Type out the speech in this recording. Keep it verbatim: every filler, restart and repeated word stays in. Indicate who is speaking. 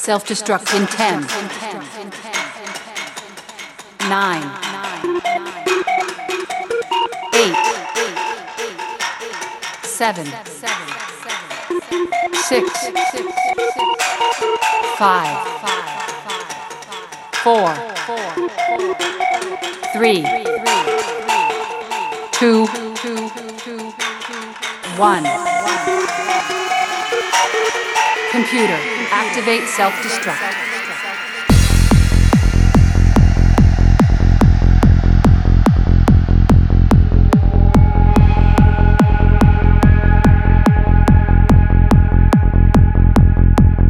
Speaker 1: Self-destruct in ten, nine, eight, seven, six, five, four, three, two, one. Computer, activate self-destruct.